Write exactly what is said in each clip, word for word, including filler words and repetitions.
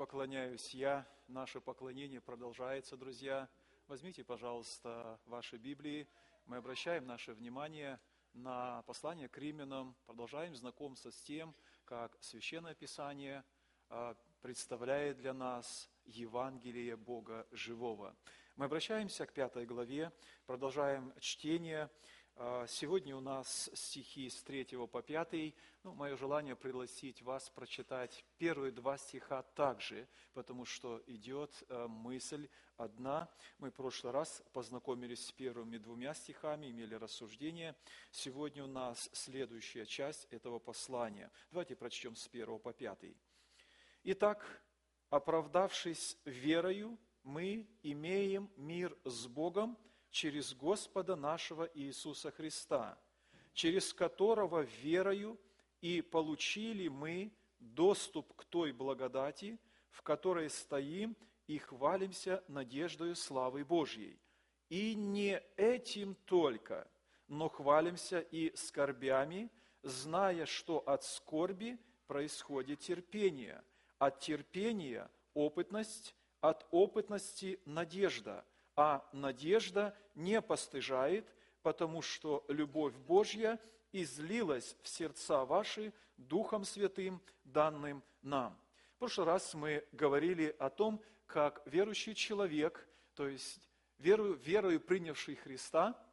поклоняюсь я. Наше поклонение продолжается, друзья. Возьмите, пожалуйста, ваши Библии. Мы обращаем наше внимание на послание к римлянам. Продолжаем знакомство с тем, как Священное Писание представляет для нас Евангелие Бога живого. Мы обращаемся к пятой главе, продолжаем чтение. Сегодня у нас стихи с третьего по пятый. Ну, мое желание пригласить вас прочитать первые два стиха также, потому что идет мысль одна. Мы в прошлый раз познакомились с первыми двумя стихами, имели рассуждение. Сегодня у нас следующая часть этого послания. Давайте прочтем с первого по пятый. Итак, оправдавшись верою, мы имеем мир с Богом через Господа нашего Иисуса Христа, через которого верою и получили мы доступ к той благодати, в которой стоим и хвалимся надеждою славы Божьей. И не этим только, но хвалимся и скорбями, зная, что от скорби происходит терпение, от терпения опытность, от опытности надежда, а надежда не постыжает, потому что любовь Божья излилась в сердца ваши Духом Святым, данным нам. В прошлый раз мы говорили о том, как верующий человек, то есть верою, верою принявший Христа,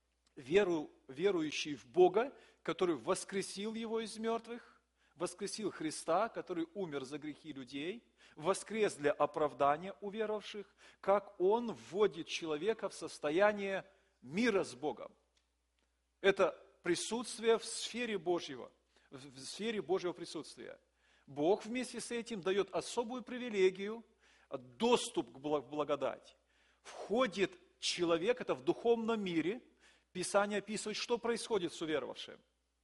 веру, верующий в Бога, который воскресил Его из мертвых, воскресил Христа, который умер за грехи людей, воскрес для оправдания уверовавших, как Он вводит человека в состояние мира с Богом. Это присутствие в сфере Божьего, в сфере Божьего присутствия. Бог вместе с этим дает особую привилегию, доступ к благодати. Входит человек, это в духовном мире, Писание описывает, что происходит с уверовавшим.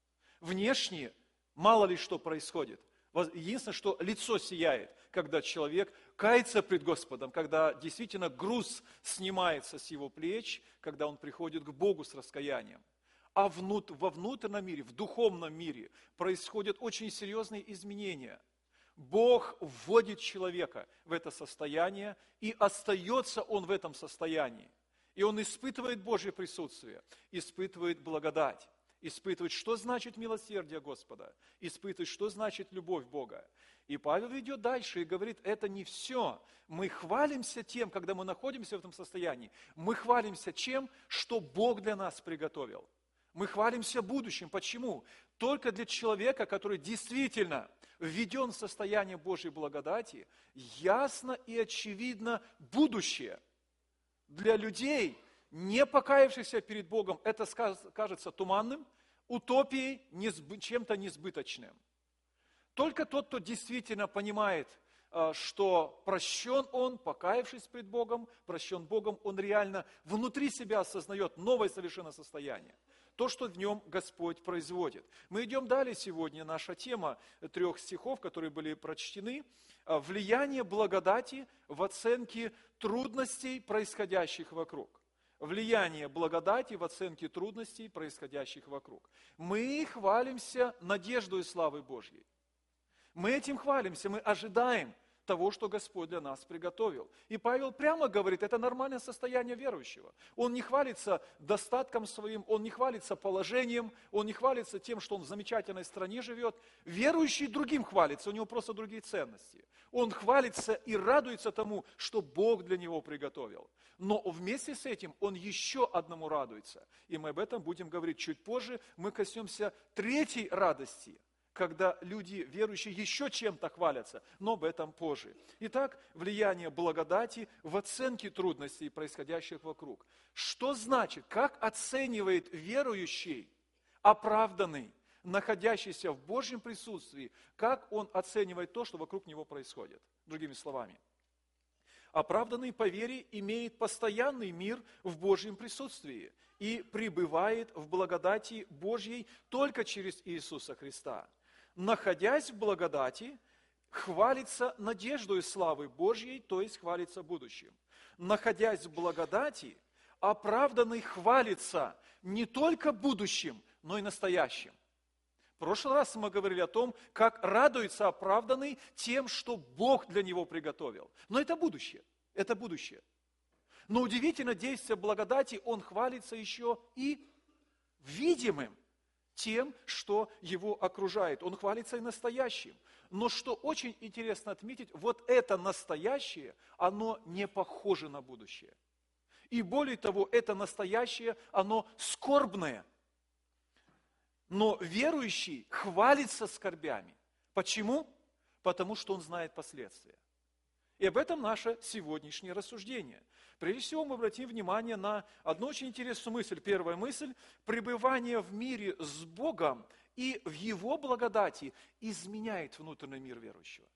Внешне мало ли что происходит. Единственное, что лицо сияет, когда человек кается пред Господом, когда действительно груз снимается с его плеч, когда он приходит к Богу с раскаянием. А внут, во внутреннем мире, в духовном мире происходят очень серьезные изменения. Бог вводит человека в это состояние, и остается он в этом состоянии. И он испытывает Божье присутствие, испытывает благодать. Испытывать, что значит милосердие Господа, испытывать, что значит любовь Бога. И Павел идет дальше и говорит, это не все. Мы хвалимся тем, когда мы находимся в этом состоянии, мы хвалимся чем, что Бог для нас приготовил. Мы хвалимся будущим. Почему? Только для человека, который действительно введен в состояние Божьей благодати, ясно и очевидно будущее. Для людей, не покаявшихся перед Богом, это кажется туманным, утопией, чем-то несбыточным. Только тот, кто действительно понимает, что прощен он, покаявшись пред Богом, прощен Богом, он реально внутри себя осознает новое совершенно состояние. То, что в нем Господь производит. Мы идем далее сегодня. Наша тема трех стихов, которые были прочтены. Влияние благодати в оценке трудностей, происходящих вокруг. Влияние благодати в оценке трудностей, происходящих вокруг. Мы хвалимся надеждой и славой Божьей. Мы этим хвалимся, мы ожидаем того, что Господь для нас приготовил. И Павел прямо говорит, это нормальное состояние верующего. Он не хвалится достатком своим, он не хвалится положением, он не хвалится тем, что он в замечательной стране живет. Верующий другим хвалится, у него просто другие ценности. Он хвалится и радуется тому, что Бог для него приготовил. Но вместе с этим он еще одному радуется. И мы об этом будем говорить чуть позже. Мы коснемся третьей радости, когда люди, верующие, еще чем-то хвалятся, но об этом позже. Итак, влияние благодати в оценке трудностей, происходящих вокруг. Что значит, как оценивает верующий, оправданный, находящийся в Божьем присутствии, как он оценивает то, что вокруг него происходит? Другими словами, оправданный по вере имеет постоянный мир в Божьем присутствии и пребывает в благодати Божьей только через Иисуса Христа. Находясь в благодати, хвалится надеждой славы Божьей, то есть хвалится будущим. Находясь в благодати, оправданный хвалится не только будущим, но и настоящим. В прошлый раз мы говорили о том, как радуется оправданный тем, что Бог для него приготовил. Но это будущее. Это будущее. Но удивительно, действие благодати, он хвалится еще и видимым тем, что его окружает. Он хвалится и настоящим. Но что очень интересно отметить, вот это настоящее, оно не похоже на будущее. И более того, это настоящее, оно скорбное. Но верующий хвалится скорбями. Почему? Потому что он знает последствия. И об этом наше сегодняшнее рассуждение. Прежде всего, мы обратим внимание на одну очень интересную мысль. Первая мысль – пребывание в мире с Богом и в Его благодати изменяет внутренний мир верующего.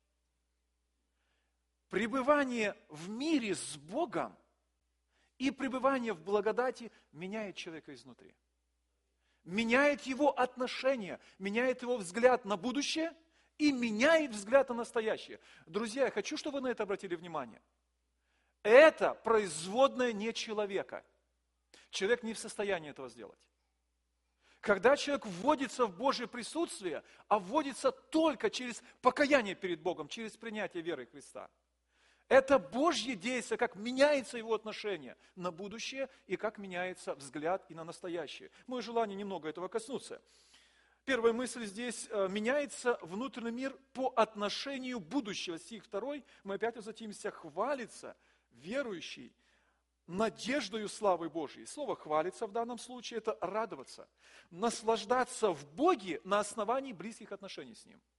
Пребывание в мире с Богом и пребывание в благодати меняет человека изнутри. Меняет его отношение, меняет его взгляд на будущее и меняет взгляд на настоящее. Друзья, я хочу, чтобы вы на это обратили внимание. Это производное не человека. Человек не в состоянии этого сделать. Когда человек вводится в Божье присутствие, а вводится только через покаяние перед Богом, через принятие веры Христа. Это Божье действие, как меняется его отношение на будущее и как меняется взгляд и на настоящее. Мое желание немного этого коснуться. Первая мысль здесь, меняется внутренний мир по отношению будущего. Стих второй, мы опять возвратимся, хвалится верующий надеждою славы Божьей. Слово «хвалиться» в данном случае – это радоваться, наслаждаться в Боге на основании близких отношений с Ним.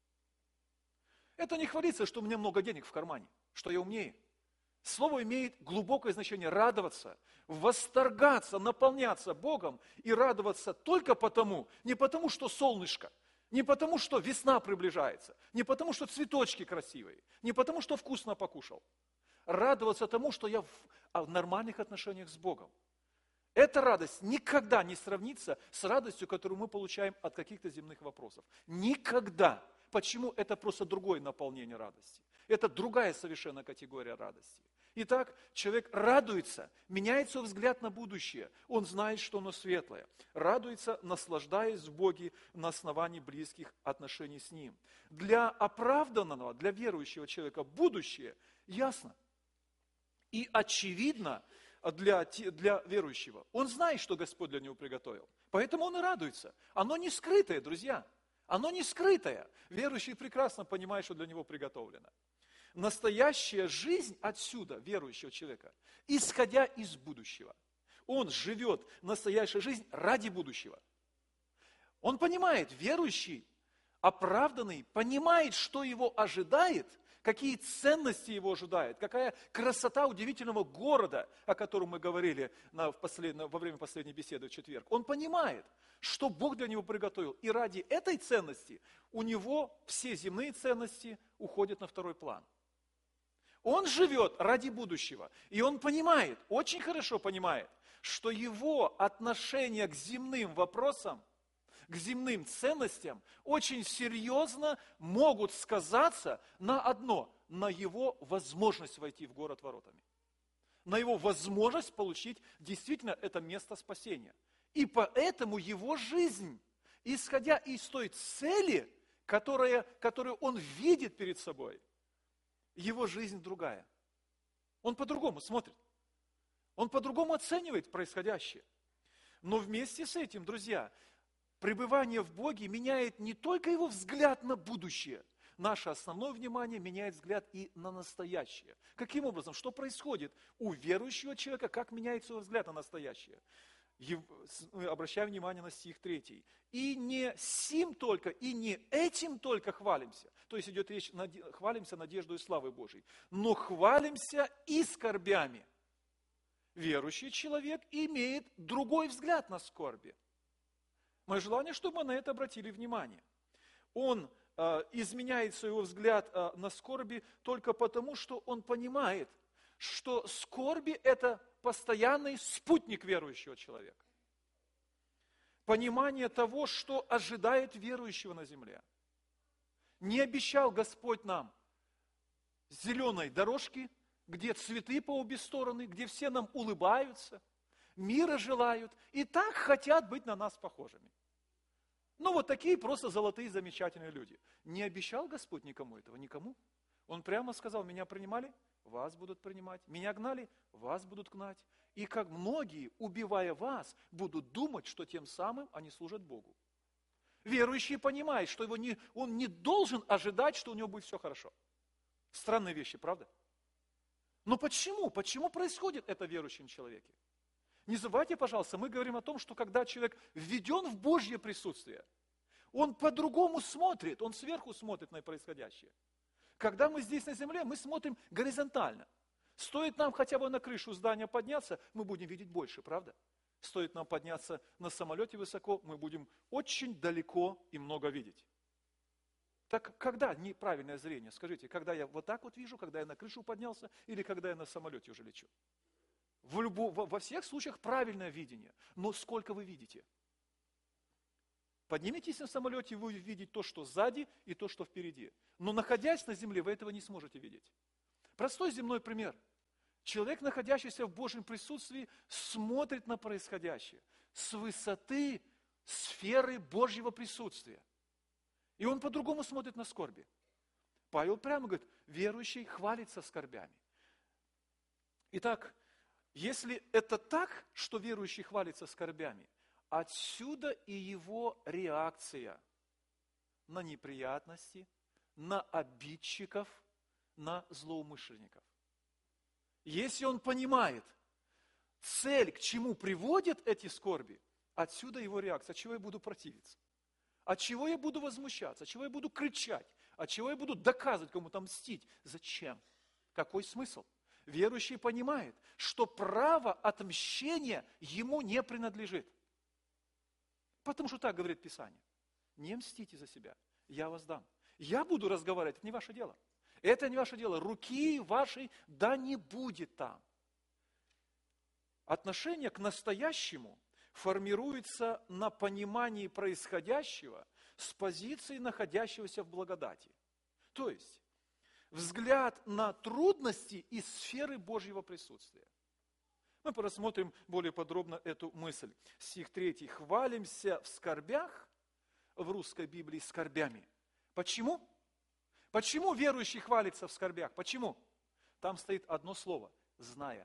Это не хвалиться, что у меня много денег в кармане, что я умнее. Слово имеет глубокое значение – радоваться, восторгаться, наполняться Богом и радоваться только потому, не потому, что солнышко, не потому, что весна приближается, не потому, что цветочки красивые, не потому, что вкусно покушал. Радоваться тому, что я в нормальных отношениях с Богом. Эта радость никогда не сравнится с радостью, которую мы получаем от каких-то земных вопросов. Никогда. Почему? Это просто другое наполнение радости. Это другая совершенно категория радости. Итак, человек радуется, меняется его взгляд на будущее. Он знает, что оно светлое. Радуется, наслаждаясь в Боге на основании близких отношений с Ним. Для оправданного, для верующего человека будущее ясно. И очевидно для, для верующего. Он знает, что Господь для него приготовил. Поэтому он и радуется. Оно не скрытое, друзья. Оно не скрытое. Верующий прекрасно понимает, что для него приготовлено. Настоящая жизнь отсюда, верующего человека, исходя из будущего. Он живет настоящую жизнь ради будущего. Он понимает, верующий, оправданный, понимает, что его ожидает, какие ценности его ожидают, какая красота удивительного города, о котором мы говорили на, в послед... во время последней беседы в четверг. Он понимает, что Бог для него приготовил. И ради этой ценности у него все земные ценности уходят на второй план. Он живет ради будущего. И он понимает, очень хорошо понимает, что его отношение к земным вопросам, к земным ценностям очень серьезно могут сказаться на одно, на его возможность войти в город воротами. На его возможность получить действительно это место спасения. И поэтому его жизнь, исходя из той цели, которая, которую он видит перед собой, его жизнь другая. Он по-другому смотрит. Он по-другому оценивает происходящее. Но вместе с этим, друзья, пребывание в Боге меняет не только его взгляд на будущее. Наше основное внимание меняет взгляд и на настоящее. Каким образом? Что происходит у верующего человека? Как меняется его взгляд на настоящее? Обращаем внимание на стих третий. «И не сим только, и не этим только хвалимся». То есть идет речь, хвалимся надеждой и славой Божией. «Но хвалимся и скорбями». Верующий человек имеет другой взгляд на скорби. Мое желание, чтобы мы на это обратили внимание. Он э, изменяет свой взгляд э, на скорби только потому, что он понимает, что скорби – это постоянный спутник верующего человека. Понимание того, что ожидает верующего на земле. Не обещал Господь нам зеленой дорожки, где цветы по обе стороны, где все нам улыбаются, мира желают и так хотят быть на нас похожими. Ну, вот такие просто золотые, замечательные люди. Не обещал Господь никому этого, никому. Он прямо сказал: меня принимали, вас будут принимать. Меня гнали, вас будут гнать. И как многие, убивая вас, будут думать, что тем самым они служат Богу. Верующий понимает, что его не, он не должен ожидать, что у него будет все хорошо. Странные вещи, правда? Но почему? Почему происходит это в верующем человеке? Не забывайте, пожалуйста, мы говорим о том, что когда человек введен в Божье присутствие, он по-другому смотрит, он сверху смотрит на происходящее. Когда мы здесь на земле, мы смотрим горизонтально. Стоит нам хотя бы на крышу здания подняться, мы будем видеть больше, правда? Стоит нам подняться на самолете высоко, мы будем очень далеко и много видеть. Так когда неправильное зрение? Скажите, когда я вот так вот вижу, когда я на крышу поднялся, или когда я на самолете уже лечу? В любо, во всех случаях правильное видение. Но сколько вы видите? Поднимитесь на самолете, и вы увидите то, что сзади, и то, что впереди. Но находясь на земле, вы этого не сможете видеть. Простой земной пример. Человек, находящийся в Божьем присутствии, смотрит на происходящее с высоты сферы Божьего присутствия. И он по-другому смотрит на скорби. Павел прямо говорит: верующий хвалится скорбями. Итак, если это так, что верующий хвалится скорбями, отсюда и его реакция на неприятности, на обидчиков, на злоумышленников. Если он понимает цель, к чему приводят эти скорби, отсюда его реакция: от чего я буду противиться, от чего я буду возмущаться, от чего я буду кричать, от чего я буду доказывать, кому-то мстить. Зачем? Какой смысл? Верующий понимает, что право отмщения ему не принадлежит. Потому что так говорит Писание: не мстите за себя, я вас дам. Я буду разговаривать, это не ваше дело. Это не ваше дело. Руки вашей да не будет там. Отношение к настоящему формируется на понимании происходящего с позиции находящегося в благодати. То есть, взгляд на трудности из сферы Божьего присутствия. Мы рассмотрим более подробно эту мысль. Стих третий. «Хвалимся в скорбях», в русской Библии скорбями. Почему? Почему верующий хвалится в скорбях? Почему? Там стоит одно слово – «зная».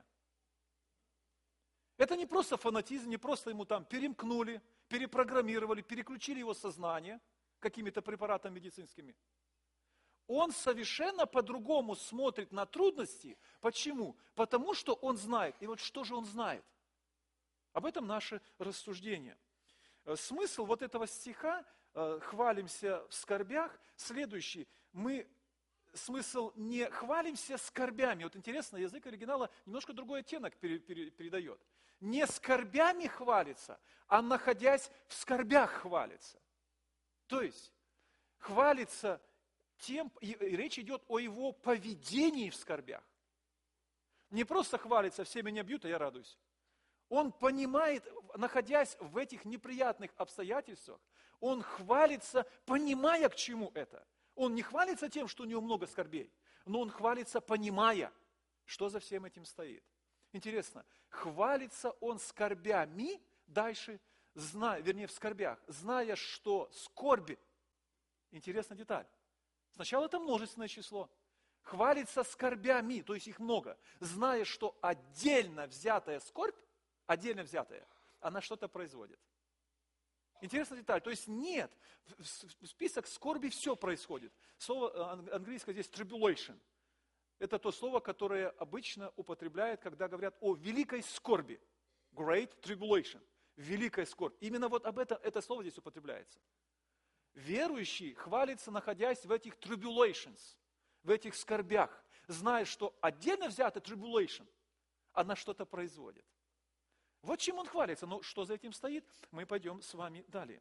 Это не просто фанатизм, не просто ему там перемкнули, перепрограммировали, переключили его сознание какими-то препаратами медицинскими. Он совершенно по-другому смотрит на трудности. Почему? Потому что он знает. И вот что же он знает? Об этом наше рассуждение. Смысл вот этого стиха «хвалимся в скорбях» следующий. Мы, смысл не «хвалимся скорбями». Вот интересно, язык оригинала немножко другой оттенок пере, пере, передает. Не скорбями хвалится, а находясь в скорбях хвалится. То есть хвалится тем, и речь идет о его поведении в скорбях. Не просто хвалится: все меня бьют, а я радуюсь. Он понимает, находясь в этих неприятных обстоятельствах, он хвалится, понимая, к чему это. Он не хвалится тем, что у него много скорбей, но он хвалится, понимая, что за всем этим стоит. Интересно, хвалится он скорбями, дальше, зная, вернее в скорбях, зная, что скорби, интересная деталь, сначала это множественное число, хвалится скорбями, то есть их много, зная, что отдельно взятая скорбь, отдельно взятая, она что-то производит. Интересная деталь, то есть нет, в список скорби все происходит. Слово английское здесь tribulation. Это то слово, которое обычно употребляют, когда говорят о великой скорби. Great tribulation. Великая скорбь. Именно вот об этом это слово здесь употребляется. Верующий хвалится, находясь в этих tribulations, в этих скорбях, зная, что отдельно взятая tribulation, она что-то производит. Вот чем он хвалится. Но что за этим стоит, мы пойдем с вами далее.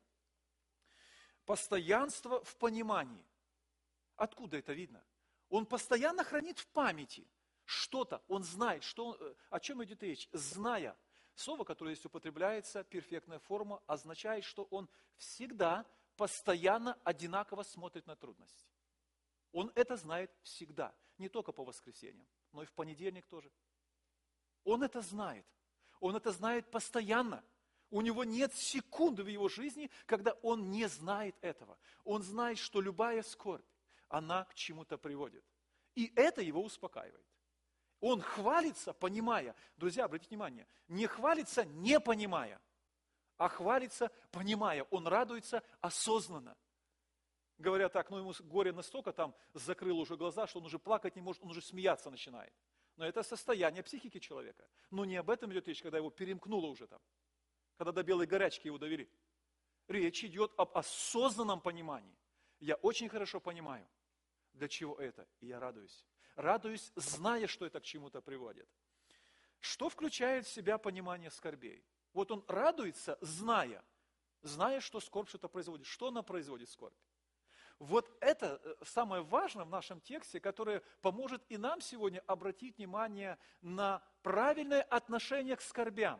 Постоянство в понимании. Откуда это видно? Он постоянно хранит в памяти что-то, он знает, что, о чем идет речь, зная. Слово, которое здесь употребляется, перфектная форма, означает, что он всегда, постоянно, одинаково смотрит на трудности. Он это знает всегда, не только по воскресеньям, но и в понедельник тоже. Он это знает. Он это знает постоянно. У него нет секунды в его жизни, когда он не знает этого. Он знает, что любая скорбь, она к чему-то приводит. И это его успокаивает. Он хвалится, понимая. Друзья, обратите внимание, не хвалится, не понимая, а хвалится, понимая. Он радуется осознанно. Говорят так, ну ему горе настолько там закрыло уже глаза, что он уже плакать не может, он уже смеяться начинает. Но это состояние психики человека. Но не об этом идет речь, когда его перемкнуло уже там. Когда до белой горячки его довели. Речь идет об осознанном понимании. Я очень хорошо понимаю, для чего это, и я радуюсь. Радуюсь, зная, что это к чему-то приводит. Что включает в себя понимание скорбей? Вот он радуется, зная, зная, что скорбь что-то производит. Что она производит, скорбь? Вот это самое важное в нашем тексте, которое поможет и нам сегодня обратить внимание на правильное отношение к скорбям.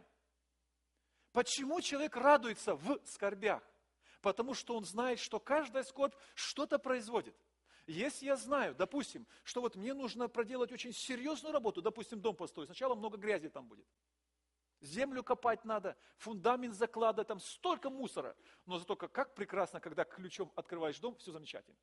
Почему человек радуется в скорбях? Потому что он знает, что каждая скорбь что-то производит. Если я знаю, допустим, что вот мне нужно проделать очень серьезную работу, допустим, дом построить, сначала много грязи там будет. Землю копать надо, фундамент закладывать, там столько мусора. Но зато как прекрасно, когда ключом открываешь дом, все замечательно.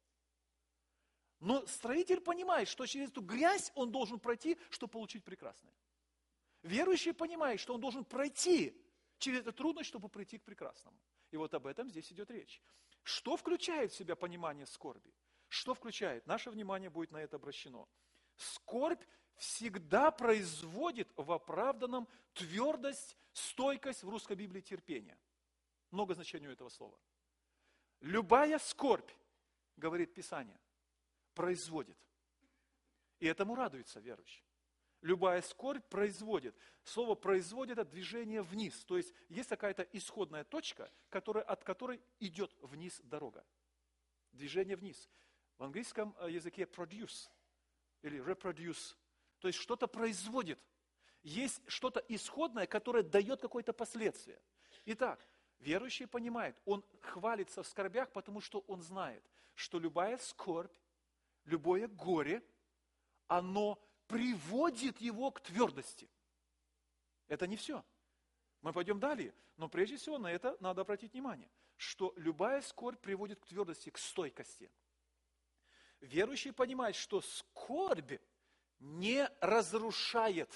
Но строитель понимает, что через эту грязь он должен пройти, чтобы получить прекрасное. Верующий понимает, что он должен пройти через эту трудность, чтобы прийти к прекрасному. И вот об этом здесь идет речь. Что включает в себя понимание скорби? Что включает? Наше внимание будет на это обращено. Скорбь всегда производит в оправданном твердость, стойкость, в русской Библии терпение. Много значений у этого слова. Любая скорбь, говорит Писание, производит. И этому радуется верующий. Любая скорбь производит. Слово «производит» – это движение вниз. То есть есть какая-то исходная точка, которая, от которой идет вниз дорога. Движение вниз. В английском языке produce или reproduce. То есть что-то производит. Есть что-то исходное, которое дает какое-то последствие. Итак, верующий понимает, он хвалится в скорбях, потому что он знает, что любая скорбь, любое горе, оно приводит его к твердости. Это не все. Мы пойдем далее, но прежде всего на это надо обратить внимание, что любая скорбь приводит к твердости, к стойкости. Верующий понимает, что скорбь не разрушает,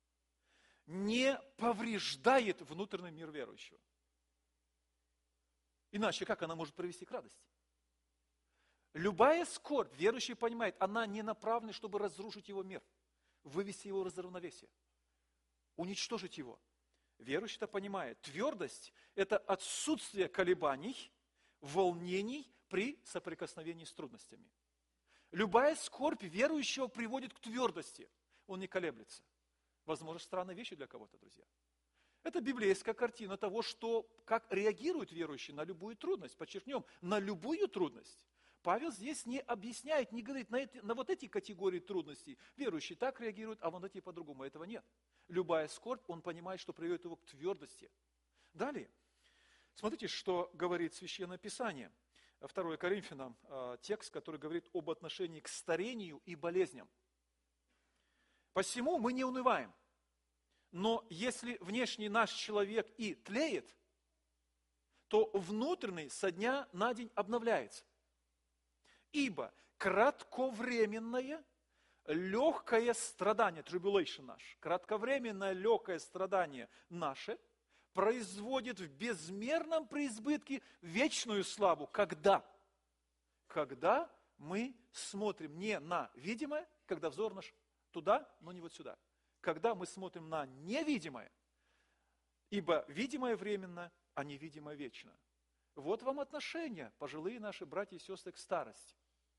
не повреждает внутренний мир верующего. Иначе как она может привести к радости? Любая скорбь, верующий понимает, она не направлена, чтобы разрушить его мир, вывести его из равновесия, уничтожить его. Верующий это понимает. Твердость – это отсутствие колебаний, волнений при соприкосновении с трудностями. Любая скорбь верующего приводит к твердости. Он не колеблется. Возможно, странные вещи для кого-то, друзья. Это библейская картина того, что, как реагирует верующий на любую трудность. Подчеркнем, на любую трудность. Павел здесь не объясняет, не говорит на, эти, на вот эти категории трудностей. Верующий так реагирует, а вот эти по-другому. Этого нет. Любая скорбь, он понимает, что приведет его к твердости. Далее. Смотрите, что говорит Священное Писание. второе Коринфянам, текст, который говорит об отношении к старению и болезням. «Посему мы не унываем, но если внешний наш человек и тлеет, то внутренний со дня на день обновляется. Ибо кратковременное, легкое страдание, tribulation наш, кратковременное, легкое страдание наше производит в безмерном преизбытке вечную славу. Когда? Когда мы смотрим не на видимое, когда взор наш туда, но не вот сюда. Когда мы смотрим на невидимое, ибо видимое временно, а невидимое вечно. Вот вам отношения, пожилые наши братья и сестры, к старости.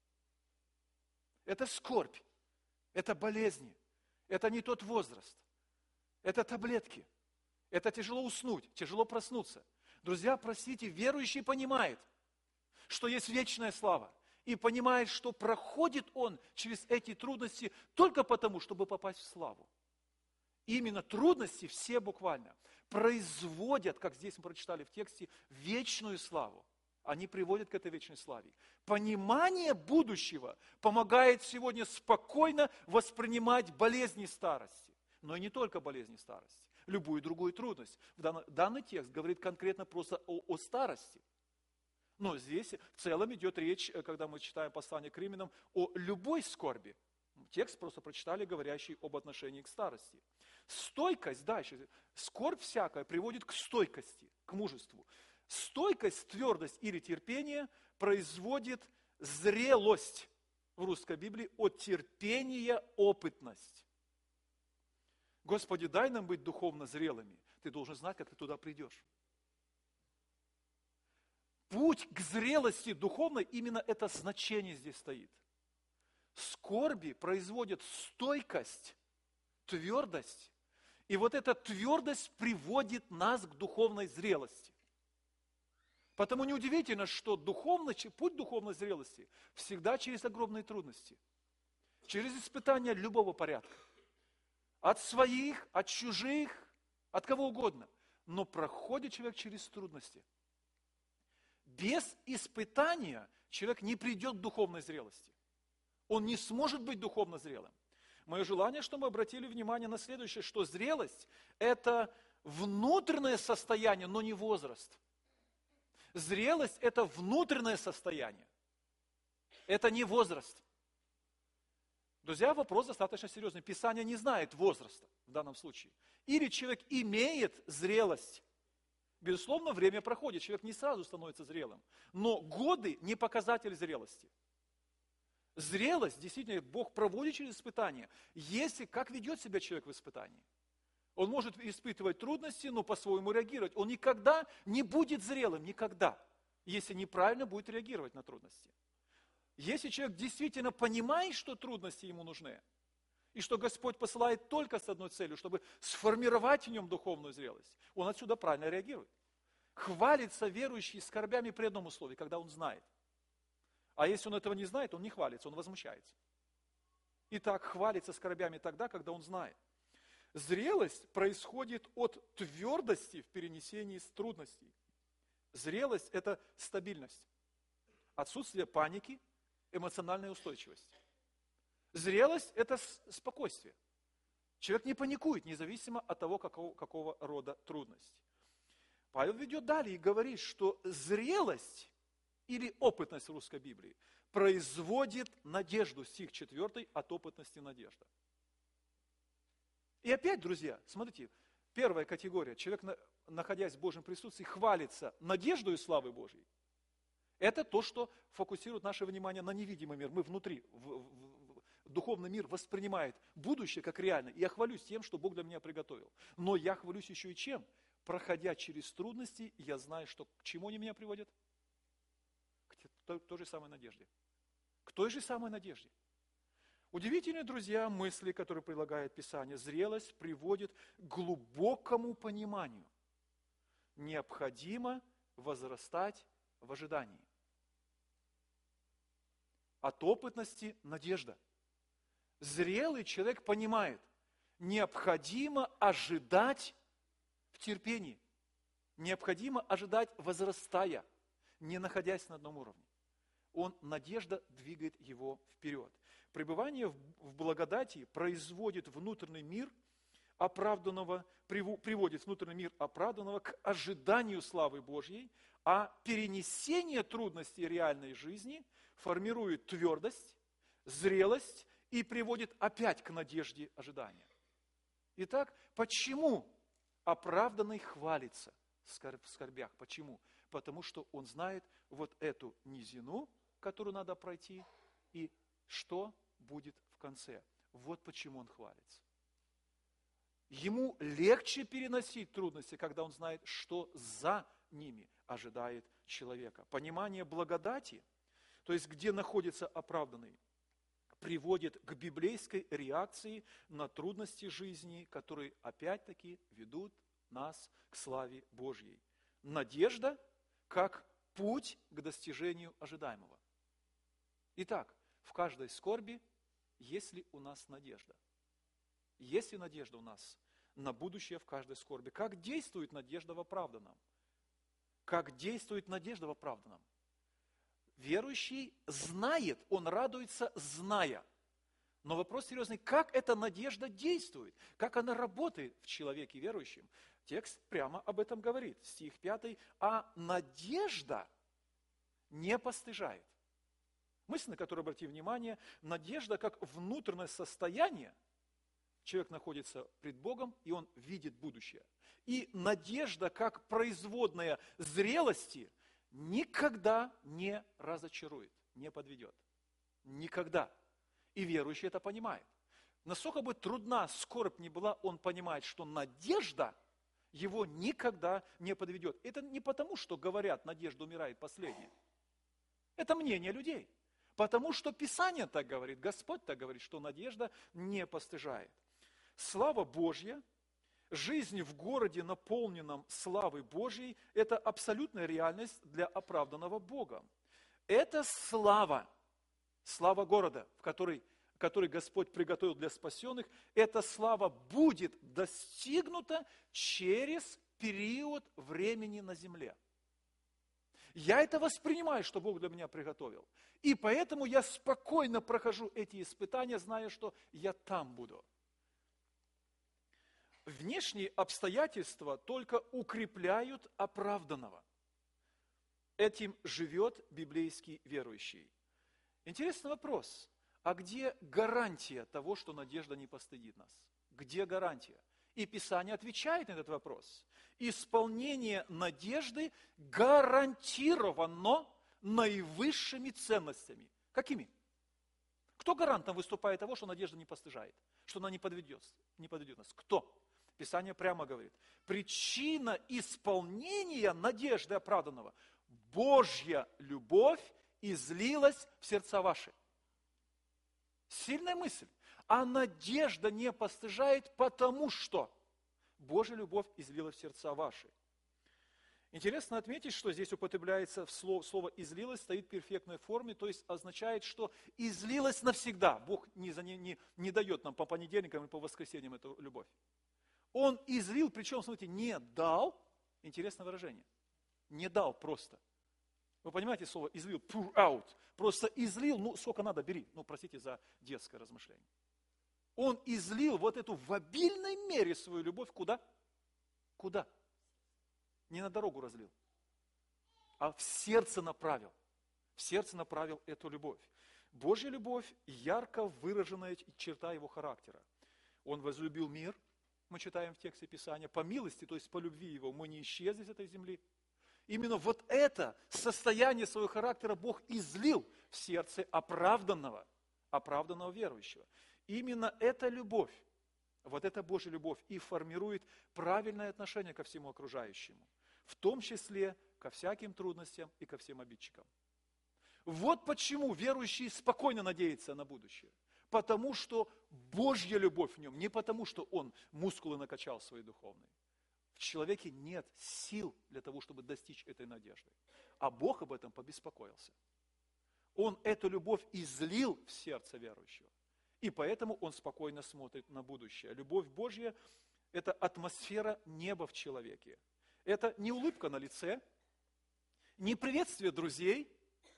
Это скорбь, это болезни, это не тот возраст, это таблетки, это тяжело уснуть, тяжело проснуться. Друзья, простите, верующий понимает, что есть вечная слава, и понимает, что проходит он через эти трудности только потому, чтобы попасть в славу. Именно трудности, все буквально, производят, как здесь мы прочитали в тексте, вечную славу. Они приводят к этой вечной славе. Понимание будущего помогает сегодня спокойно воспринимать болезни старости. Но и не только болезни старости. любую другую трудность. Данный, данный текст говорит конкретно просто о, о старости. Но здесь в целом идет речь, когда мы читаем послание к римлянам, о любой скорби. Текст просто прочитали, говорящий об отношении к старости. Стойкость, дальше, скорбь всякая приводит к стойкости, к мужеству. Стойкость, твердость или терпение производит зрелость, в русской Библии, от терпения опытность. Господи, дай нам быть духовно зрелыми. Ты должен знать, как ты туда придешь. Путь к зрелости духовной, именно это значение здесь стоит. Скорби производят стойкость, твердость. И вот эта твердость приводит нас к духовной зрелости. Потому неудивительно, что духовный, путь духовной зрелости всегда через огромные трудности. Через испытания любого порядка. От своих, от чужих, от кого угодно. Но проходит человек через трудности. Без испытания человек не придет к духовной зрелости. Он не сможет быть духовно зрелым. Мое желание, чтобы мы обратили внимание на следующее, что зрелость – это внутреннее состояние, но не возраст. Зрелость – это внутреннее состояние. Это не возраст. Друзья, вопрос достаточно серьезный. Писание не знает возраста в данном случае. Или человек имеет зрелость. Безусловно, время проходит, человек не сразу становится зрелым. Но годы не показатель зрелости. Зрелость, действительно, Бог проводит через испытания. Если, как ведет себя человек в испытании? Он может испытывать трудности, но по-своему реагировать. Он никогда не будет зрелым, никогда, если неправильно будет реагировать на трудности. Если человек действительно понимает, что трудности ему нужны, и что Господь посылает только с одной целью, чтобы сформировать в нем духовную зрелость, он отсюда правильно реагирует. Хвалится верующий скорбями при одном условии, когда он знает. А если он этого не знает, он не хвалится, он возмущается. Итак, хвалится скорбями тогда, когда он знает. Зрелость происходит от твердости в перенесении трудностей. Зрелость – это стабильность, отсутствие паники, эмоциональная устойчивость. Зрелость – это спокойствие. Человек не паникует, независимо от того, какого, какого рода трудность. Павел ведет далее и говорит, что зрелость или опытность в русской Библии производит надежду, стих четвёртый, от опытности надежда. И опять, друзья, смотрите, первая категория, человек, находясь в Божьем присутствии, хвалится надеждой и славой Божьей. Это то, что фокусирует наше внимание на невидимый мир. Мы внутри, в, в, в, духовный мир воспринимает будущее как реально. И я хвалюсь тем, что Бог для меня приготовил. Но я хвалюсь еще и чем? Проходя через трудности, я знаю, что к чему они меня приводят? К той, той же самой надежде. К той же самой надежде. Удивительные, друзья, мысли, которые предлагает Писание. Зрелость приводит к глубокому пониманию. Необходимо возрастать в ожидании. От опытности надежда. Зрелый человек понимает, необходимо ожидать в терпении. Необходимо ожидать, возрастая, не находясь на одном уровне. Он, надежда двигает его вперед. Пребывание в благодати производит внутренний мир оправданного, приводит внутренний мир оправданного к ожиданию славы Божьей, а перенесение трудностей реальной жизни формирует твердость, зрелость и приводит опять к надежде ожидания. Итак, почему оправданный хвалится в скорбях? Почему? Потому что он знает вот эту низину, которую надо пройти, и что будет в конце. Вот почему он хвалится. Ему легче переносить трудности, когда он знает, что за ними ожидает человека. Понимание благодати, то есть где находится оправданный, приводит к библейской реакции на трудности жизни, которые опять-таки ведут нас к славе Божьей. Надежда как путь к достижению ожидаемого. Итак, в каждой скорби есть ли у нас надежда? Есть ли надежда у нас на будущее в каждой скорби? Как действует надежда в оправданном? Как действует надежда в оправданном? Верующий знает, он радуется, зная. Но вопрос серьезный, как эта надежда действует, как она работает в человеке верующем. Текст прямо об этом говорит, стих пятый. А надежда не постыжает. Мысль, на которую обрати внимание, надежда как внутреннее состояние. Человек находится пред Богом, и он видит будущее. И надежда как производная зрелости никогда не разочарует, не подведет. Никогда. И верующий это понимает. Насколько бы трудна скорбь ни была, он понимает, что надежда его никогда не подведет. Это не потому, что говорят, надежда умирает последняя. Это мнение людей. Потому что Писание так говорит, Господь так говорит, что надежда не постыжает. Слава Божья, жизнь в городе, наполненном славой Божьей, это абсолютная реальность для оправданного Богом. Это слава. Слава города, в который, который Господь приготовил для спасенных, эта слава будет достигнута через период времени на земле. Я это воспринимаю, что Бог для меня приготовил. И поэтому я спокойно прохожу эти испытания, зная, что я там буду. Внешние обстоятельства только укрепляют оправданного. Этим живет библейский верующий. Интересный вопрос. А где гарантия того, что надежда не постыдит нас? Где гарантия? И Писание отвечает на этот вопрос. Исполнение надежды гарантировано наивысшими ценностями. Какими? Кто гарантом выступает того, что надежда не постыжает? Что она не подведет, не подведет нас? Кто? Писание прямо говорит. Причина исполнения надежды оправданного – Божья любовь излилась в сердца ваши. Сильная мысль. А надежда не постыжает, потому что Божья любовь излилась в сердца ваши. Интересно отметить, что здесь употребляется слово, слово «излилось», стоит в перфектной форме, то есть означает, что излилось навсегда. Бог не, не, не дает нам по понедельникам и по воскресеньям эту любовь. Он излил, причем, смотрите, не дал, интересное выражение, не дал просто. Вы понимаете слово «излил», pour out, просто излил, ну, сколько надо, бери. Ну, простите за детское размышление. Он излил вот эту в обильной мере свою любовь куда? Куда? Не на дорогу разлил, а в сердце направил. В сердце направил эту любовь. Божья любовь – ярко выраженная черта его характера. Он возлюбил мир, мы читаем в тексте Писания, по милости, то есть по любви его, мы не исчезли с этой земли. Именно вот это состояние своего характера Бог излил в сердце оправданного, оправданного верующего. Именно эта любовь, вот эта Божья любовь и формирует правильное отношение ко всему окружающему, в том числе ко всяким трудностям и ко всем обидчикам. Вот почему верующий спокойно надеется на будущее. Потому что Божья любовь в нем, не потому что он мускулы накачал свои духовные. В человеке нет сил для того, чтобы достичь этой надежды. А Бог об этом побеспокоился. Он эту любовь излил в сердце верующего. И поэтому он спокойно смотрит на будущее. Любовь Божья – это атмосфера неба в человеке. Это не улыбка на лице, не приветствие друзей.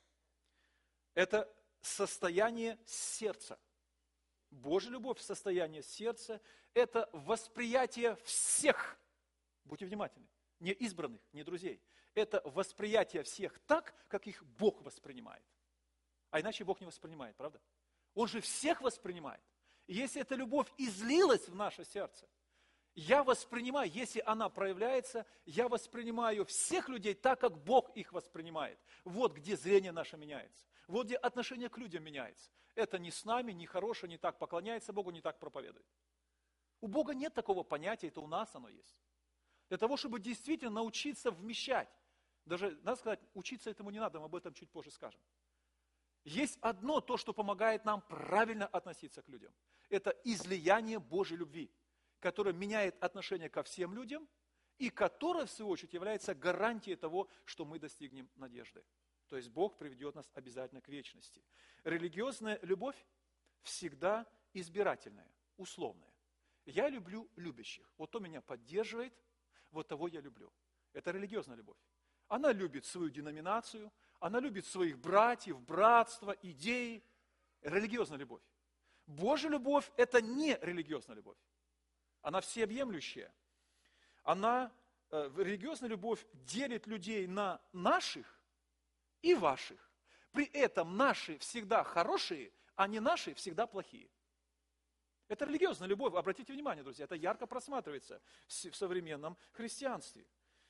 Это состояние сердца. Божья любовь в состоянии сердца – это восприятие всех. Будьте внимательны. Не избранных, не друзей. Это восприятие всех так, как их Бог воспринимает. А иначе Бог не воспринимает, правда? Он же всех воспринимает. И если эта любовь излилась в наше сердце, я воспринимаю, если она проявляется, я воспринимаю всех людей так, как Бог их воспринимает. Вот где зрение наше меняется. Вот где отношение к людям меняется. Это не с нами, не хорошее, не так поклоняется Богу, не так проповедует. У Бога нет такого понятия, это у нас оно есть. Для того, чтобы действительно научиться вмещать. Даже, надо сказать, учиться этому не надо, мы об этом чуть позже скажем. Есть одно, то, что помогает нам правильно относиться к людям. Это излияние Божьей любви, которое меняет отношение ко всем людям и которое, в свою очередь, является гарантией того, что мы достигнем надежды. То есть Бог приведет нас обязательно к вечности. Религиозная любовь всегда избирательная, условная. Я люблю любящих. Вот кто меня поддерживает, вот того я люблю. Это религиозная любовь. Она любит свою деноминацию, она любит своих братьев, братство, идеи. Религиозная любовь. Божья любовь – это не религиозная любовь. Она всеобъемлющая. Она, э, религиозная любовь делит людей на наших и ваших. При этом наши всегда хорошие, а не наши всегда плохие. Это религиозная любовь, обратите внимание, друзья, это ярко просматривается в современном христианстве.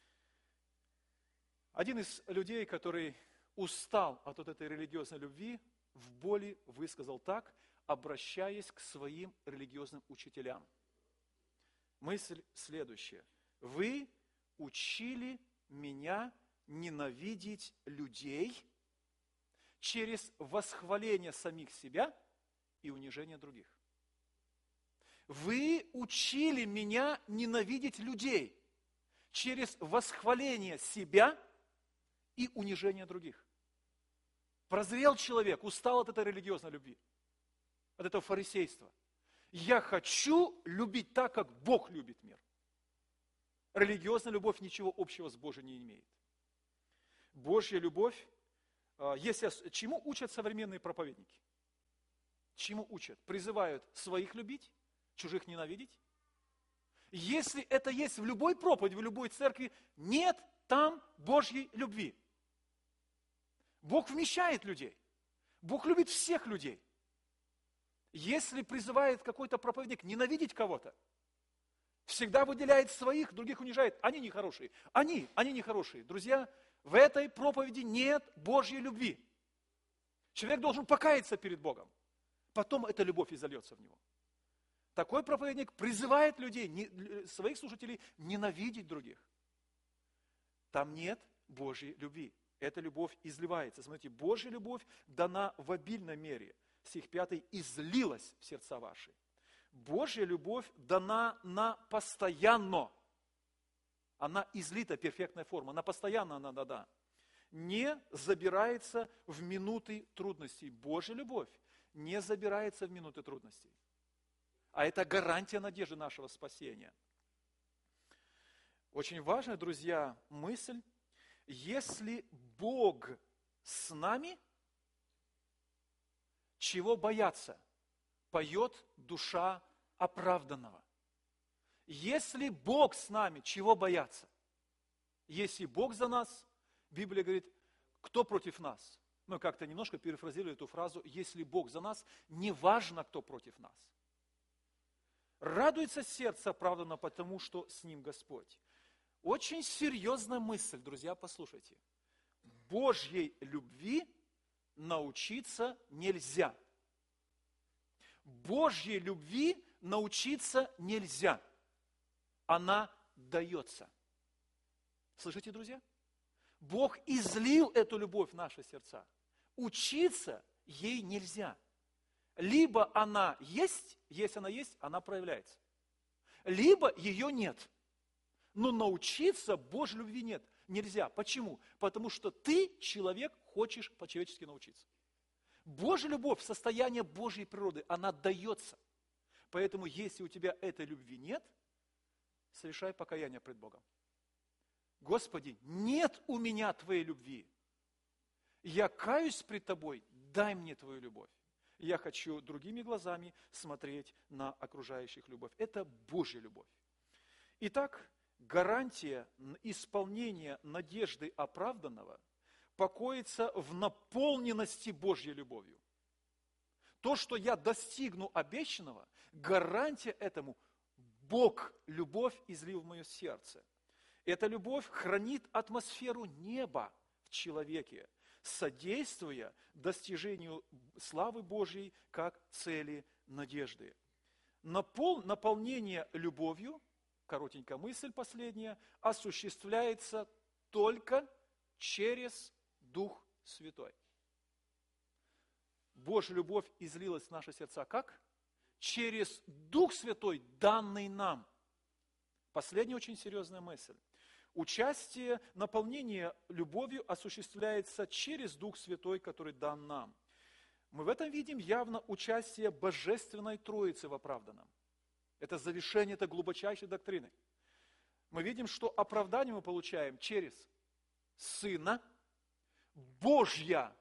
Один из людей, который устал от вот этой религиозной любви, в боли высказал так, обращаясь к своим религиозным учителям. Мысль следующая. Вы учили меня ненавидеть людей через восхваление самих себя и унижение других. Вы учили меня ненавидеть людей через восхваление себя и унижение других. Прозрел человек, устал от этой религиозной любви, от этого фарисейства. Я хочу любить так, как Бог любит мир. Религиозная любовь ничего общего с Божьей не имеет. Божья любовь, если, чему учат современные проповедники? Чему учат? Призывают своих любить, чужих ненавидеть. Если это есть в любой проповеди, в любой церкви, нет там Божьей любви. Бог вмещает людей. Бог любит всех людей. Если призывает какой-то проповедник ненавидеть кого-то, всегда выделяет своих, других унижает. Они нехорошие. Они, они нехорошие. Друзья, в этой проповеди нет Божьей любви. Человек должен покаяться перед Богом. Потом эта любовь изольется в него. Такой проповедник призывает людей, не, своих слушателей, ненавидеть других. Там нет Божьей любви. Эта любовь изливается. Смотрите, Божья любовь дана в обильной мере. Стих пятый, излилась в сердца ваши. Божья любовь дана на постоянно. Она излита, перфектная форма. На постоянно она дана. Не забирается в минуты трудностей. Божья любовь не забирается в минуты трудностей. А это гарантия надежды нашего спасения. Очень важная, друзья, мысль. Если Бог с нами, чего бояться? Поет душа оправданного. Если Бог с нами, чего бояться? Если Бог за нас, Библия говорит, кто против нас? Мы как-то немножко перефразировали эту фразу, если Бог за нас, не важно, кто против нас. Радуется сердце оправданно, потому что с ним Господь. Очень серьезная мысль, друзья, послушайте. Божьей любви научиться нельзя. Божьей любви научиться нельзя. Она дается. Слышите, друзья? Бог излил эту любовь в наши сердца. Учиться ей нельзя. Либо она есть, если она есть, она проявляется. Либо ее нет. Но научиться Божьей любви нет, нельзя. Почему? Потому что ты, человек, хочешь по-человечески научиться. Божья любовь, состояние Божьей природы, она дается. Поэтому, если у тебя этой любви нет, совершай покаяние пред Богом. Господи, нет у меня Твоей любви. Я каюсь пред Тобой, дай мне Твою любовь. Я хочу другими глазами смотреть на окружающих любовь. Это Божья любовь. Итак, гарантия исполнения надежды оправданного покоится в наполненности Божьей любовью. То, что я достигну обещанного, гарантия этому Бог любовь излил в мое сердце. Эта любовь хранит атмосферу неба в человеке, содействуя достижению славы Божьей как цели надежды. Напол, наполнение любовью, коротенькая мысль последняя, осуществляется только через Дух Святой. Божья любовь излилась в наши сердца как? Через Дух Святой, данный нам. Последняя очень серьезная мысль. Участие, наполнение любовью осуществляется через Дух Святой, который дан нам. Мы в этом видим явно участие Божественной Троицы в оправданном. Это завершение этой глубочайшей доктрины. Мы видим, что оправдание мы получаем через Сына, Божья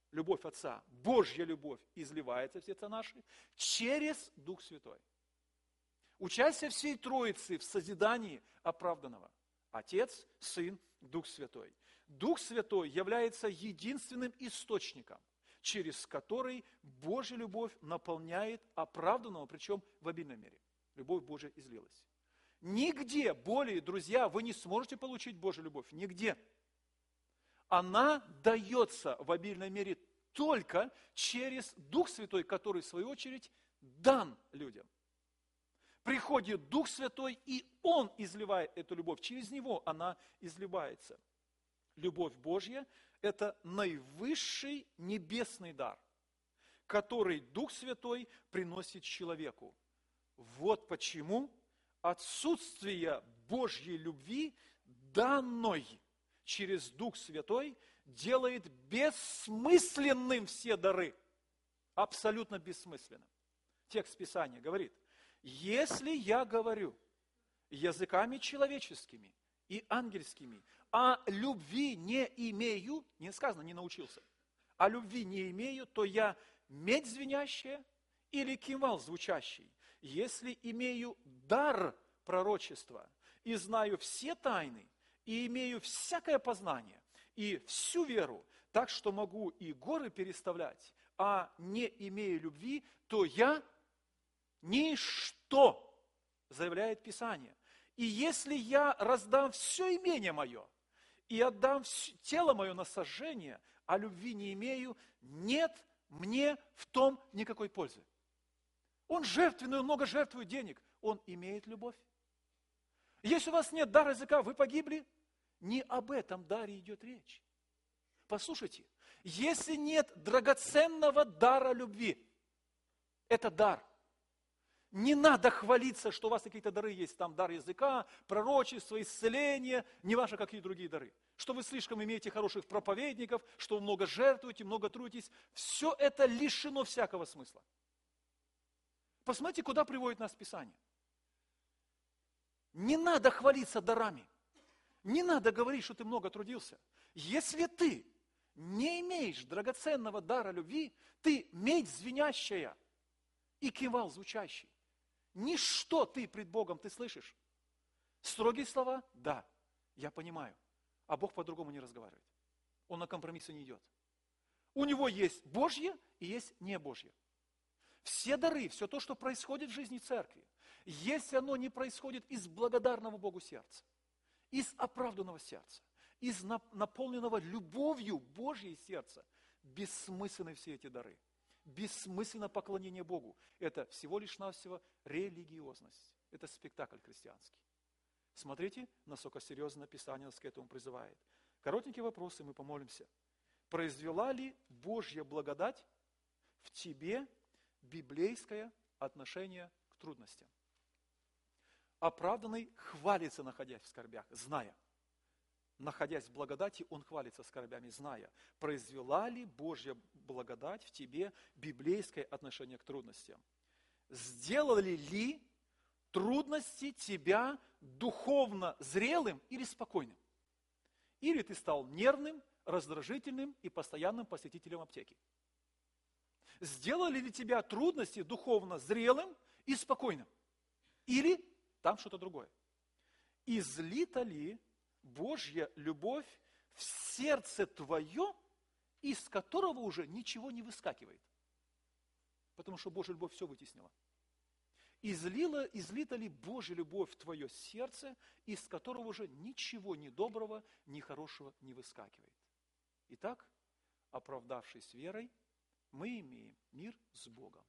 любовь Отца, Божья любовь изливается в сердца наши через Дух Святой. Участие всей Троицы в созидании оправданного. Отец, Сын, Дух Святой. Дух Святой является единственным источником, через который Божья любовь наполняет оправданного, причем в обильном мере. Любовь Божья излилась. Нигде более, друзья, вы не сможете получить Божью любовь. Нигде. Она дается в обильной мере только через Дух Святой, который, в свою очередь, дан людям. Приходит Дух Святой, и Он изливает эту любовь. Через Него она изливается. Любовь Божья – это наивысший небесный дар, который Дух Святой приносит человеку. Вот почему отсутствие Божьей любви, данной через Дух Святой, делает бессмысленным все дары. Абсолютно бессмысленным. Текст Писания говорит: если я говорю языками человеческими и ангельскими, а любви не имею, не сказано, не научился, а любви не имею, то я медь звенящая или кимвал звучащий. Если имею дар пророчества и знаю все тайны, и имею всякое познание, и всю веру, так что могу и горы переставлять, а не имею любви, то я ничто, заявляет Писание. И если я раздам все имение мое, и отдам тело мое на сожжение, а любви не имею, нет мне в том никакой пользы. Он жертвенный, он много жертвует денег, он имеет любовь. Если у вас нет дара языка, вы погибли, не об этом даре идет речь. Послушайте, если нет драгоценного дара любви, это дар. Не надо хвалиться, что у вас какие-то дары есть, там дар языка, пророчество, исцеление, не важно, какие другие дары. Что вы слишком имеете хороших проповедников, что вы много жертвуете, много трудитесь. Все это лишено всякого смысла. Посмотрите, куда приводит нас Писание. Не надо хвалиться дарами. Не надо говорить, что ты много трудился. Если ты не имеешь драгоценного дара любви, ты медь звенящая и кимвал звучащий. Ничто ты пред Богом, ты слышишь? Строгие слова? Да, я понимаю. А Бог по-другому не разговаривает. Он на компромиссы не идет. У Него есть Божье и есть не Божье. Все дары, все то, что происходит в жизни церкви, если оно не происходит из благодарного Богу сердца, из оправданного сердца, из наполненного любовью Божьей сердца, бессмысленны все эти дары. Бессмысленно поклонение Богу. Это всего лишь навсего религиозность. Это спектакль христианский. Смотрите, насколько серьезно Писание нас к этому призывает. Коротенькие вопросы, мы помолимся. Произвела ли Божья благодать в тебе библейское отношение к трудностям? Оправданный хвалится, находясь в скорбях, зная. Находясь в благодати, он хвалится скорбями, зная, произвела ли Божья благодать в тебе библейское отношение к трудностям. Сделали ли трудности тебя духовно зрелым или спокойным? Или ты стал нервным, раздражительным и постоянным посетителем аптеки? Сделали ли тебя трудности духовно зрелым и спокойным? Или там что-то другое? Излита ли Божья любовь в сердце твое, из которого уже ничего не выскакивает? Потому что Божья любовь все вытеснила. Излила, излита ли Божья любовь в твое сердце, из которого уже ничего ни доброго, ни хорошего не выскакивает? Итак, оправдавшись верой, мы имеем мир с Богом.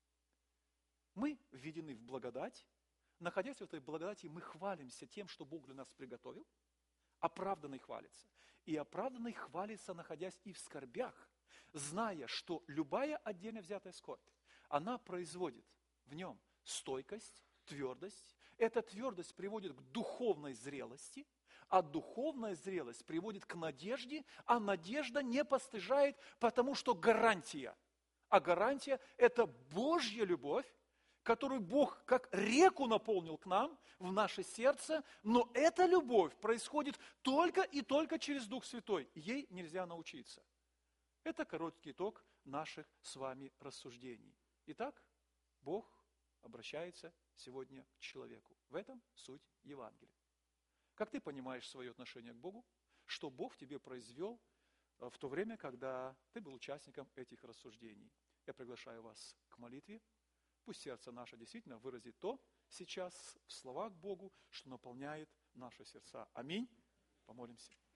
Мы введены в благодать. Находясь в этой благодати, мы хвалимся тем, что Бог для нас приготовил. Оправданный хвалится. И оправданный хвалится, находясь и в скорбях, зная, что любая отдельно взятая скорбь, она производит в нем стойкость, твердость. Эта твердость приводит к духовной зрелости, а духовная зрелость приводит к надежде, а надежда не постыжает, потому что гарантия. А гарантия – это Божья любовь, которую Бог как реку наполнил к нам, в наше сердце, но эта любовь происходит только и только через Дух Святой. Ей нельзя научиться. Это короткий итог наших с вами рассуждений. Итак, Бог обращается сегодня к человеку. В этом суть Евангелия. Как ты понимаешь свое отношение к Богу? Что Бог в тебе произвел в то время, когда ты был участником этих рассуждений? Я приглашаю вас к молитве. Пусть сердце наше действительно выразит то сейчас в словах Богу, что наполняет наши сердца. Аминь. Помолимся.